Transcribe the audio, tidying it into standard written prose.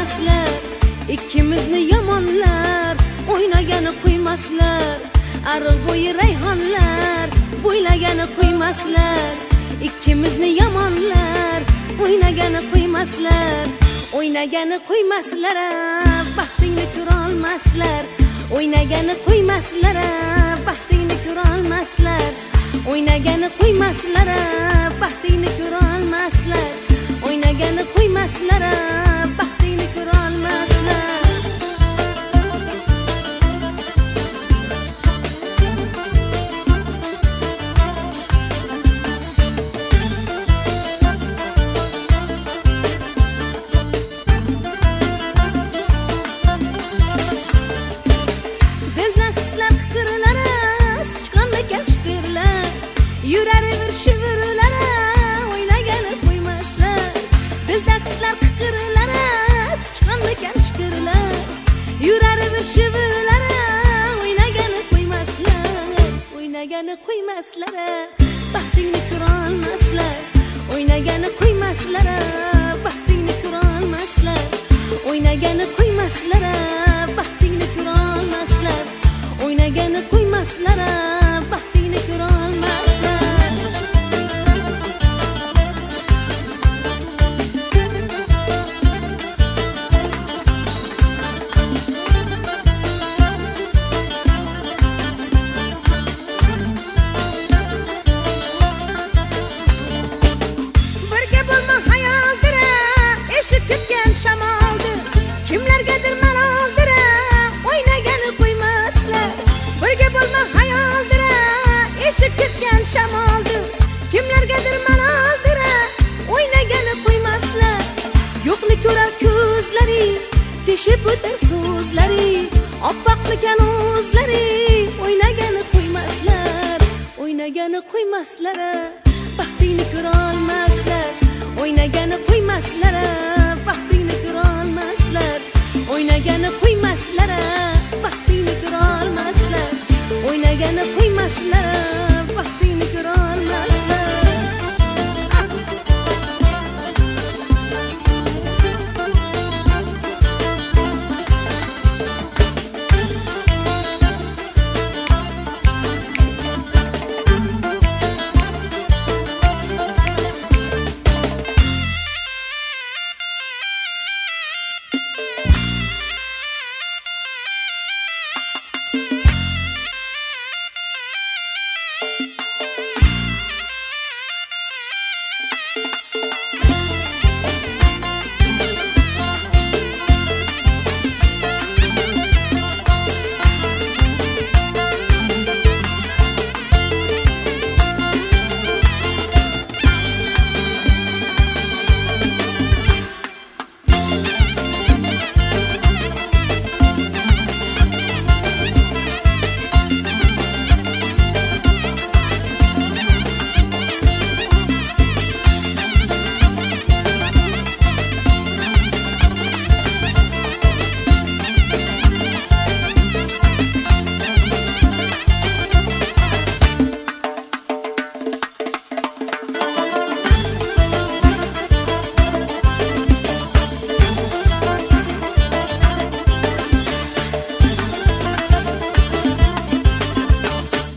qo'ymaslar, ikkimizni yomonlar o'ynagani qo'ymaslar. Ariq bo'yi rayhonlar bo'ylagani qo'ymaslar, ikkimizni yomonlar o'ynagani qo'ymaslar. O'ynagani qo'ymaslar, baxtingni ko'ra olmaslar. O'ynagani qo'ymaslar, baxtingni ko'ra olmaslar. O'ynagani qo'ymaslar, baxtingni ko'ra olmaslar. O'ynagani qo'ymaslar, baxtingni ko'ra olmaslar. Dildan hislar qiqirlari sichqonni kashtirlar, yurari bir shivirlari o'ynagani qo'ymaslar. Dildan hislar qiqirlari sichqonni kashtirlar, yurari bir shivirlari o'ynagani qo'ymaslar. O'ynagani qo'ymaslar, baxtingni ko'ra olmaslar. O'ynagani qo'ymaslar, baxtingni ko'ra olmaslar. O'ynagani qo'ymaslar, baxtingni ko'ra olmaslar. O'ynagani qo'ymaslar, baxtingni ko'ra olmaslar. Birga bo'lma hayoldir, eshik chekkan shamoldir. Kimlargadir maloldir, o'ynagani qo'ymaslar. Birga bo'lma hayoldir, eshik chekkan shamoldir. Kimlargadir maloldir, o'ynagani qo'ymaslar. Yo'qni ko'rar ko'zlari, teshib o'tar so'zlari. Oppoqmikan o'zlari, o'ynagani qo'ymaslar. O'ynagani qo'ymaslar, baxtingni ko'ra olmaslar. O'ynagani qo'ymaslar, baxtingni ko'ra olmaslar. O'ynagani qo'ymaslar, baxtingni ko'ra olmaslar. O'ynagani qo'ymaslar, baxtingni ko'ra olmaslar.